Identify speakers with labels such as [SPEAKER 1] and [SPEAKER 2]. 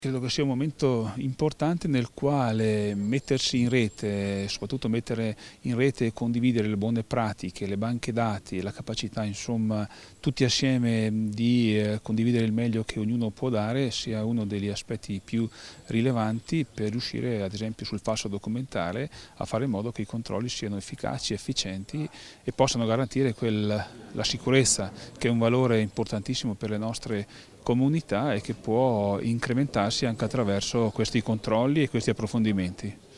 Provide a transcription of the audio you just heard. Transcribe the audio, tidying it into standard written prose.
[SPEAKER 1] Credo che sia un momento importante nel quale mettersi in rete, soprattutto mettere in rete e condividere le buone pratiche, le banche dati e la capacità, insomma, tutti assieme di condividere il meglio che ognuno può dare, sia uno degli aspetti più rilevanti per riuscire, ad esempio, sul falso documentare a fare in modo che i controlli siano efficaci, efficienti e possano garantire la sicurezza, che è un valore importantissimo per le nostre comunità e che può incrementarsi anche attraverso questi controlli e questi approfondimenti.